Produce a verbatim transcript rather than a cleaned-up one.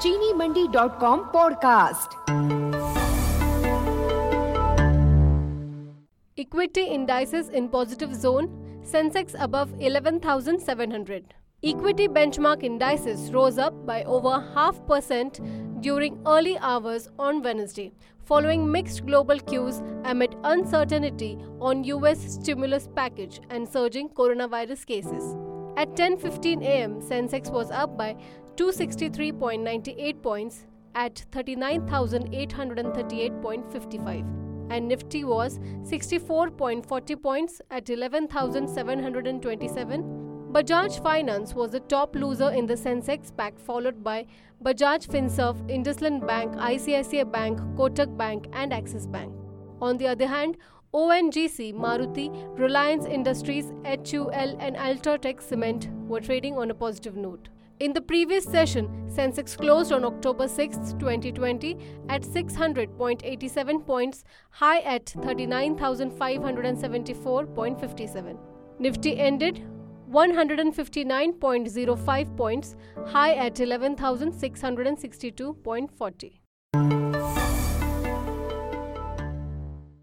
चीनी Mandi dot com podcast. Equity indices in positive zone, Sensex above eleven thousand seven hundred. Equity benchmark indices rose up by over half percent during early hours on Wednesday, following mixed global cues amid uncertainty on U S stimulus package and surging coronavirus cases. At ten fifteen a m, Sensex was up by two hundred sixty-three point nine eight points at thirty-nine thousand eight hundred thirty-eight point five five, and Nifty was sixty-four point four zero points at eleven thousand seven hundred twenty-seven. Bajaj Finance was the top loser in the Sensex pack, followed by Bajaj Finserv, IndusInd Bank, I C I C I Bank, Kotak Bank and Axis Bank. On the other hand, O N G C, Maruti, Reliance Industries, H U L and Ultratech Cement were trading on a positive note. In the previous session, Sensex closed on October sixth, twenty twenty at six hundred point eight seven points, high at thirty-nine thousand five hundred seventy-four point five seven. Nifty ended one hundred fifty-nine point zero five points, high at eleven thousand six hundred sixty-two point four zero.